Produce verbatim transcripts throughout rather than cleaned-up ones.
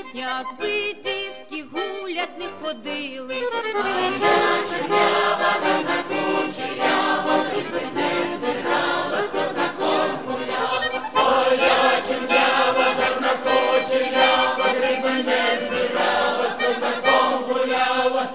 якби дівки гулять не ходили. А я чернява, гарна кучерява, гриби не збирала, з козаком гуляла. Ой, я чернява, гарна кучерява, гриби не збирала, з козаком гуляла.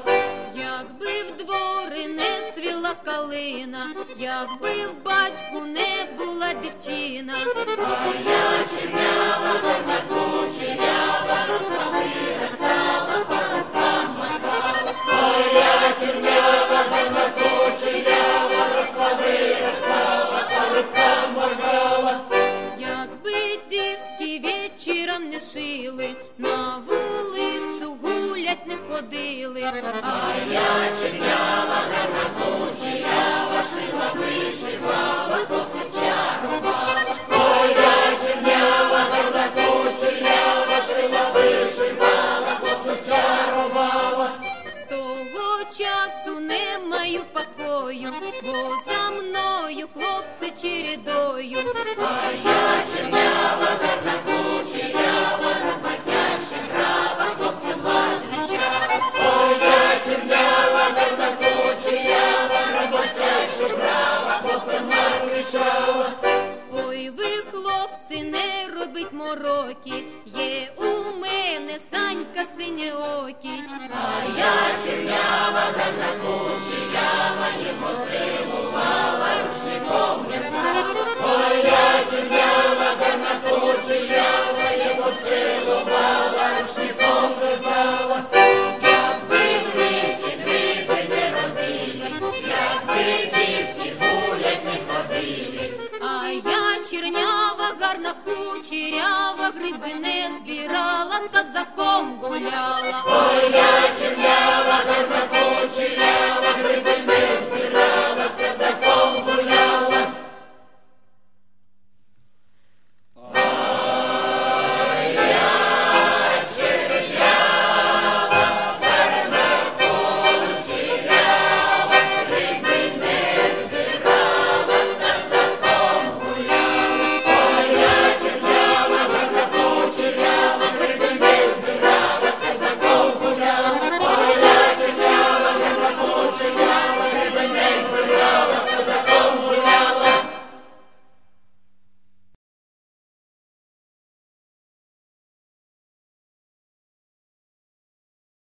Якби в двори не цвіла калина, якби в батьку не була дівчина. А я чернява, гарна кучерява, росла виростала, по рукам махала. Ой, я чернява, гарна кучерява, росла виростала, по рукам моргала. Якби дівки вечором не шили, на вулицю гулять не ходили. А я чернява, гарна кучерява, шила, вишивала, хлопців чарувала. Ой, я чернява, гарна кучерява, шила, вишивала, хлопців чарувала. З того часу не маю покою, бо за мною хлопці чередою. А я чернява, гарна кучерява, роботяща, брава, хлопцям лад вічала. Ой, я чернява, гарна кучерява, роботяща, брава, хлопцям лад вічала. Ой, ви, хлопці, не робіть мороки, є у мене Санька синьоокий. А я чернява, гарна кучерява, його цілувала, рушником в'язала. Ой, я чернява, гарна кучерява, його цілувала, рушником в'язала. Якби в лісі гриби не родили, якби дівки гулять не ходили. А я чернява, гарна кучерява, гриби не збирала, з козаком гуляла. Ой, я чернява, гарна кучерява, гриби не збирала, з